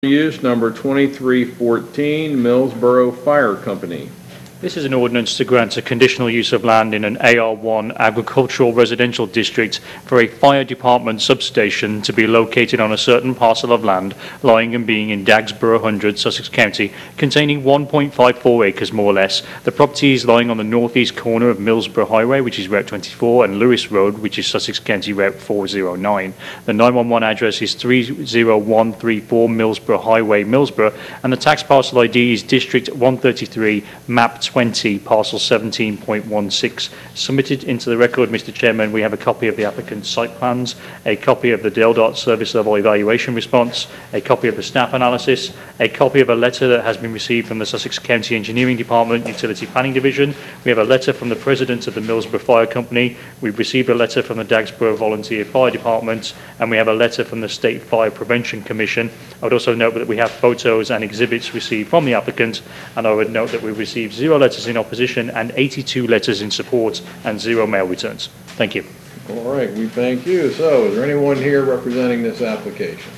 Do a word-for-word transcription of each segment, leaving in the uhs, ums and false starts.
Use number twenty-three fourteen, Millsboro Fire Company. This is an ordinance to grant a conditional use of land in an A R one agricultural residential district for a fire department substation to be located on a certain parcel of land lying and being in Dagsboro one hundred, Sussex County, containing one point five four acres more or less. The property is lying on the northeast corner of Millsboro Highway, which is Route twenty-four, and Lewis Road, which is Sussex County Route four oh nine. The nine one one address is three oh one three four Millsboro Highway, Millsboro, and the tax parcel I D is District one thirty-three, Map twenty, parcel seventeen point one six. Submitted into the record, Mister Chairman, we have a copy of the applicant's site plans, a copy of the DELDOT service level evaluation response, a copy of the staff analysis, a copy of a letter that has been received from the Sussex County Engineering Department Utility Planning Division. We have a letter from the President of the Millsboro Fire Company. We've received a letter from the Dagsboro Volunteer Fire Department, and we have a letter from the State Fire Prevention Commission. I would also note that we have photos and exhibits received from the applicant, and I would note that we've received zero letters in opposition and eighty-two letters in support and zero mail returns. Thank you. All right, we thank you. So, is there anyone here representing this application?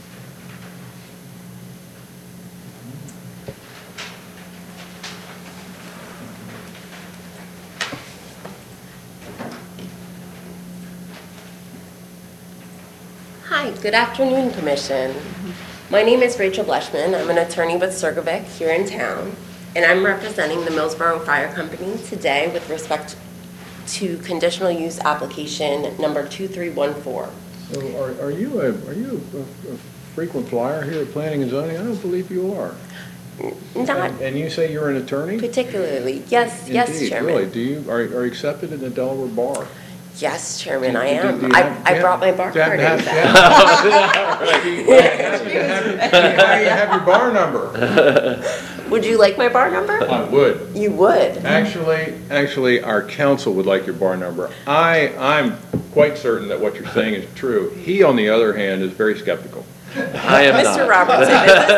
Hi, good afternoon, Commission. My name is Rachel Bleshman. I'm an attorney with Sergovic here in town, and I'm representing the Millsboro Fire Company today with respect to conditional use application number two three one four. So, are, are you a are you a, a frequent flyer here at Planning and Zoning? I don't believe you are. Not and, and you say you're an attorney? particularly. Yes, Indeed, yes, Chairman. Really? Do you are, are you accepted in the Delaware Bar? Yes, Chairman, Do- I do- am. do you I, have- I do brought my bar do you card have- in do you fact. have- do you have- do you have- do you have your bar number? Would you like my bar number? I would. You would. Actually, actually, our counsel would like your bar number. I, I'm quite certain that what you're saying is true. He, on the other hand, is very skeptical. I am Mister not. Robertson,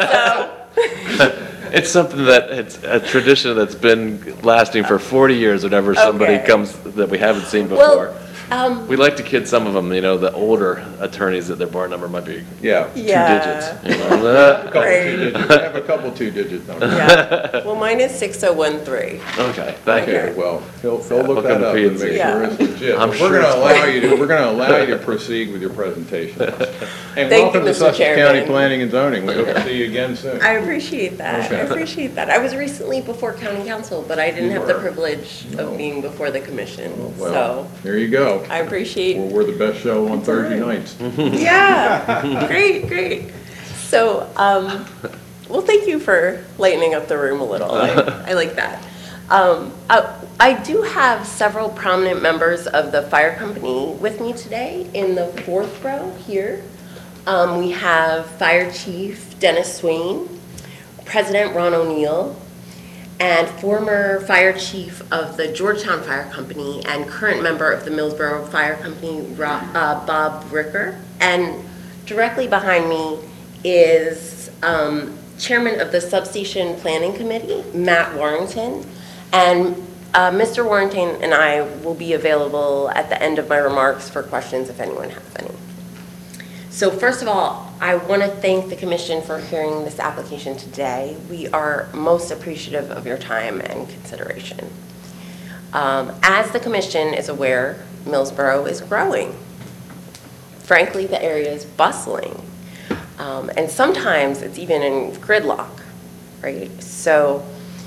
is this so? It's something that, it's a tradition that's been lasting for forty years whenever somebody Okay. comes that we haven't seen Well, before. um, We like to kid some of them, you know, the older attorneys that their bar number might be Yeah. yeah. two digits. You know? Couple Right. two digits. I have a couple two-digit numbers. Yeah. Well, mine is six oh one three. Okay, thank you. Okay, well, he'll, he'll look Look that on the up P and and make Z. sure it's legit. I'm But sure We're gonna it's allow you to, we're gonna allow you to proceed with your presentation. And Thank welcome you, to Mister Sussex County Chairman. Planning and Zoning. We hope to see you again soon. I appreciate that. I Okay. appreciate that. I was recently before county council, but I didn't You have the were. privilege No. of being before the commission. Well, So there you go. I appreciate. Well, we're the best show on Thursday nights. Yeah, great, great. So, um, well, thank you for lightening up the room a little. I, I like that. Um, I, I do have several prominent members of the fire company with me today in the fourth row here. Um, we have Fire Chief Dennis Swain, President Ron O'Neill, and former Fire Chief of the Georgetown Fire Company and current member of the Millsboro Fire Company, Ro- uh, Bob Ricker. And directly behind me is um, Chairman of the Substation Planning Committee, Matt Warrington. And uh, Mister Warrington and I will be available at the end of my remarks for questions if anyone has any. So first of all, I want to thank the Commission for hearing this application today. We are most appreciative of your time and consideration. Um, as the Commission is aware, Millsboro is growing. Frankly, the area is bustling. Um, and sometimes it's even in gridlock, right? So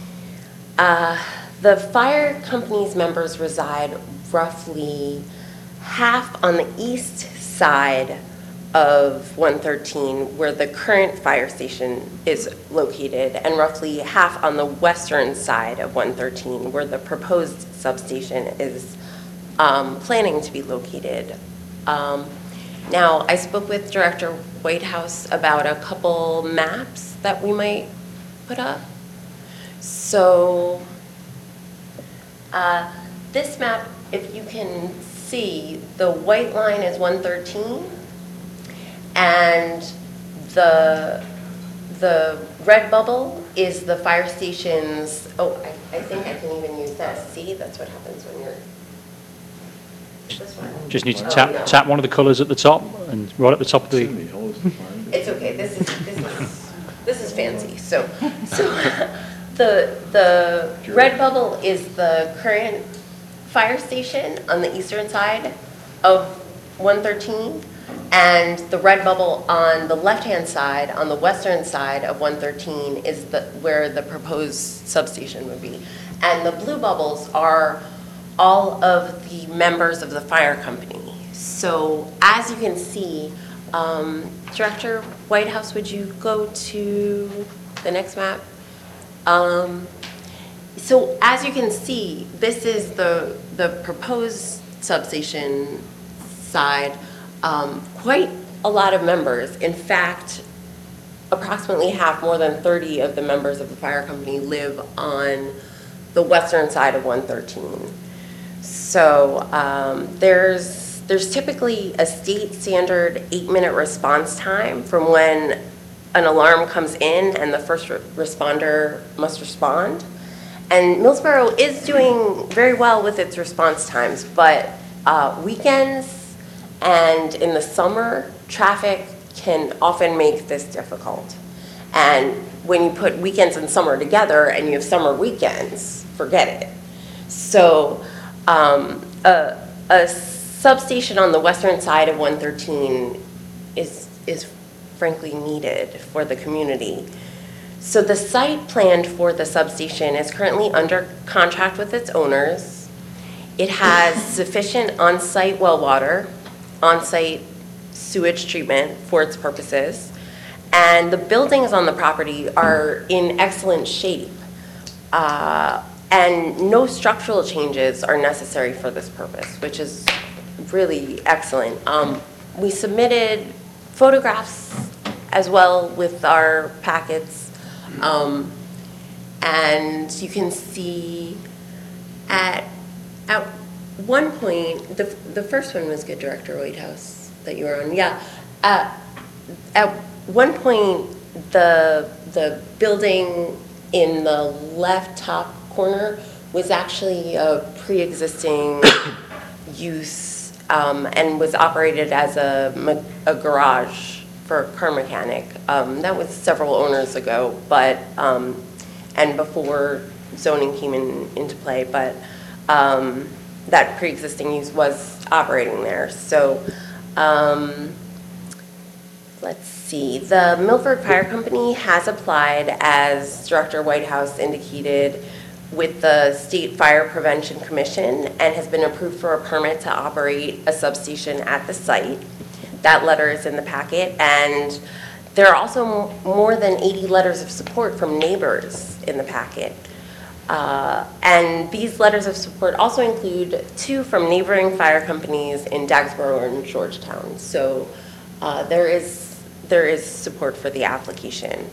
uh, the fire company's members reside roughly half on the east side of one thirteen, where the current fire station is located, and roughly half on the western side of one thirteen, where the proposed substation is um, planning to be located. Um, now, I spoke with Director Whitehouse about a couple maps that we might put up. So, uh, this map, if you can see, the white line is one thirteen, and the the red bubble is the fire station's, oh, I, I think I can even use that. See, that's what happens when you're, this one. Just need to Oh, tap no. tap one of the colours at the top, and right at the top of the. It's okay, this is, this is this is fancy. So, so the, the red bubble is the current fire station on the eastern side of one thirteen. And the red bubble on the left-hand side, on the western side of one thirteen, is the, where the proposed substation would be. And the blue bubbles are all of the members of the fire company. So as you can see, um, Director Whitehouse, would you go to the next map? Um, so as you can see, this is the, the proposed substation side. Um, quite a lot of members. In fact, approximately half, more than thirty of the members of the fire company live on the western side of one thirteen. So um, there's, there's typically a state standard eight minute response time from when an alarm comes in and the first re responder must respond. And Millsboro is doing very well with its response times, but uh, weekends and in the summer, traffic can often make this difficult. And when you put weekends and summer together and you have summer weekends, forget it. So um, a, a substation on the western side of one thirteen is, is frankly needed for the community. So the site planned for the substation is currently under contract with its owners. It has sufficient on-site well water, on-site sewage treatment for its purposes, and the buildings on the property are in excellent shape, uh, and no structural changes are necessary for this purpose, which is really excellent. Um, we submitted photographs as well with our packets, um, and you can see at, at one point, the, the first one was good, Director Whitehouse, that you were on. Yeah. Uh, at one point, the, the building in the left top corner was actually a pre-existing use um, and was operated as a, a garage for a car mechanic. Um, that was several owners ago, but um, and before zoning came in, into play, but um, that pre-existing use was operating there. So um, let's see, the Milford Fire Company has applied, as Director Whitehouse indicated, with the State Fire Prevention Commission and has been approved for a permit to operate a substation at the site. That letter is in the packet, and there are also more than eighty letters of support from neighbors in the packet. Uh, and these letters of support also include two from neighboring fire companies in Dagsboro and Georgetown. So uh, there is there is support for the application.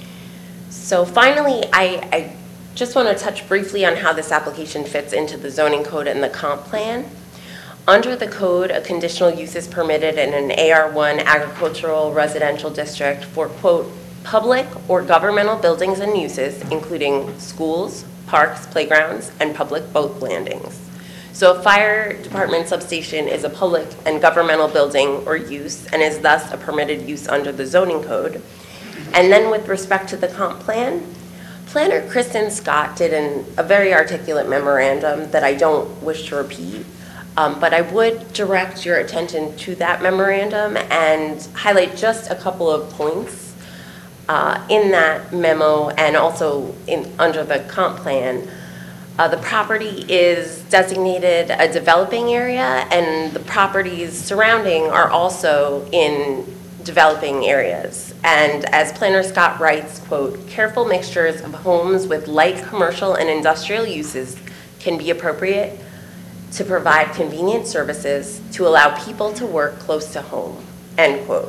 So finally, I, I just want to touch briefly on how this application fits into the zoning code and the comp plan. Under the code, a conditional use is permitted in an A R one agricultural residential district for, quote, public or governmental buildings and uses, including schools, parks, playgrounds, and public boat landings. So a fire department substation is a public and governmental building or use and is thus a permitted use under the zoning code. And then with respect to the comp plan, Planner Kristen Scott did an, a very articulate memorandum that I don't wish to repeat. Um, but I would direct your attention to that memorandum and highlight just a couple of points uh, in that memo and also in, under the comp plan. Uh, the property is designated a developing area, and the properties surrounding are also in developing areas. And as Planner Scott writes, quote, careful mixtures of homes with light commercial and industrial uses can be appropriate to provide convenient services to allow people to work close to home, end quote.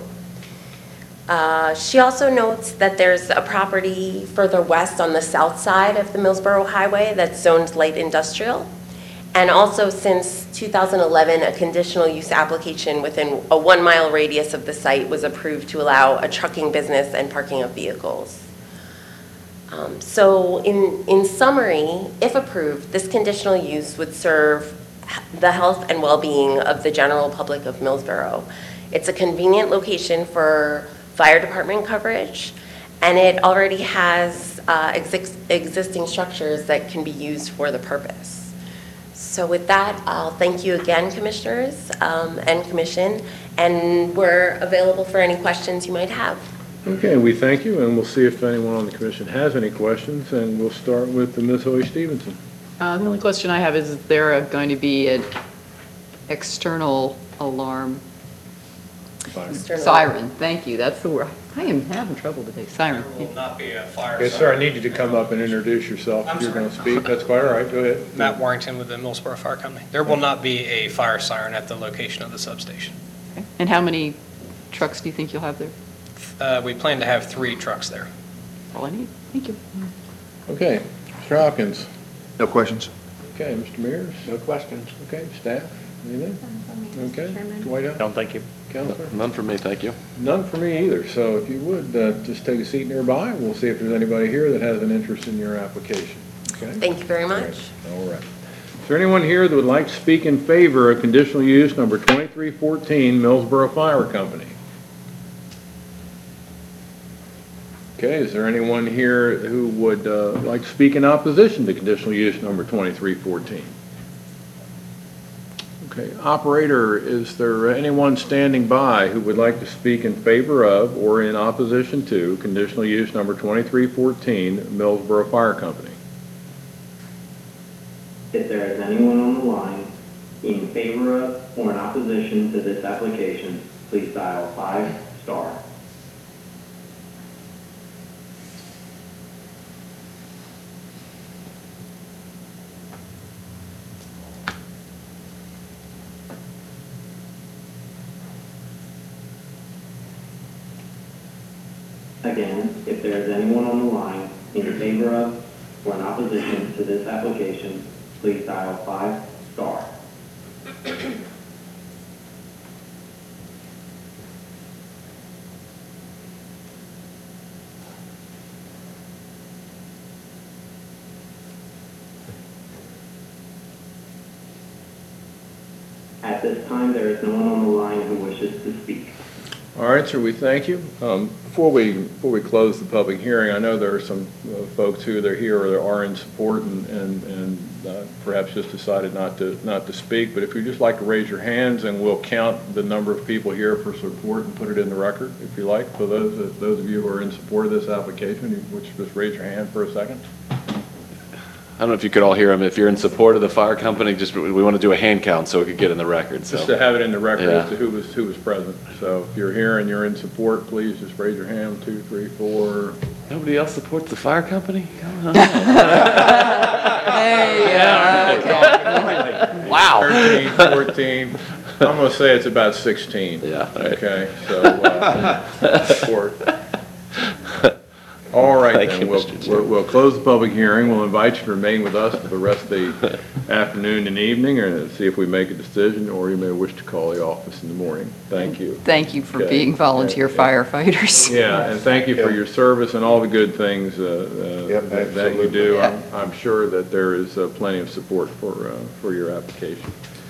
Uh, she also notes that there's a property further west on the south side of the Millsboro Highway that's zoned light industrial. And also since two thousand eleven, a conditional use application within a one mile radius of the site was approved to allow a trucking business and parking of vehicles. Um, so in, in summary, if approved, this conditional use would serve the health and well-being of the general public of Millsboro. It's a convenient location for fire department coverage, and it already has uh, exis- existing structures that can be used for the purpose. So with that, I'll thank you again, Commissioners um, and Commission, and we're available for any questions you might have. Okay, we thank you, and we'll see if anyone on the commission has any questions, and we'll start with Miz Hoy Stevenson. Uh, The only question I have is, is there a- going to be an external alarm External- siren? Thank you, that's the word. I am having trouble today, siren. There will not be a fire. Okay, sir, I need you to come up and introduce yourself if you're going to speak. That's quite all right, go ahead. Matt Warrington with the Millsboro Fire Company. There will not be a fire siren at the location of the substation. Okay. And how many trucks do you think you'll have there? Uh, We plan to have three trucks there. All I need, thank you. Okay, Mister Hopkins. No questions. Okay, Mister Mears. No questions. Okay, staff, anything? Okay, Dwight Hunt, No, thank you. Counselor? None for me, thank you. None for me either, so if you would, uh, just take a seat nearby, and we'll see if there's anybody here that has an interest in your application. Okay? Thank you very much. All right. Is there anyone here that would like to speak in favor of conditional use number twenty-three fourteen, Millsboro Fire Company? Okay, is there anyone here who would uh, like to speak in opposition to conditional use number twenty-three fourteen? Okay, operator, is there anyone standing by who would like to speak in favor of or in opposition to conditional use number twenty-three fourteen, Millsboro Fire Company? If there is anyone on the line in favor of or in opposition to this application, please dial five star. Again, if there is anyone on the line in favor of or in opposition to this application, please dial five star. At this time, there is no one on the line who wishes to speak. All right, sir, we thank you. Um, Before we, before we close the public hearing, I know there are some uh, folks who are here or are in support and, and and uh, perhaps just decided not to, not to speak, but if you'd just like to raise your hands and we'll count the number of people here for support and put it in the record, if you like. So those, those of you who are in support of this application, you would you just raise your hand for a second? I don't know if you could all hear him. If you're in support of the fire company, just, we want to do a hand count so we could get in the record, so. Just to have it in the record as Yeah. to who was, who was present. So if you're here and you're in support, please just raise your hand, two, three, four. Nobody else supports the fire company? Come on. Hey, Wow. thirteen, fourteen, I'm gonna say it's about sixteen. Yeah, all right. Okay, so, uh, support. All right, Thank then, you, we'll, Mister Chair. we'll we'll close the public hearing. We'll invite you to remain with us for the rest of the afternoon and evening, and see if we make a decision, or you may wish to call the office in the morning. Thank you. Thank you for Okay. being volunteer Yeah. firefighters. Yeah, and thank you for your service and all the good things uh, uh, Yep, that that you do. absolutely. I'm I'm sure that there is uh, plenty of support for, uh, for your application.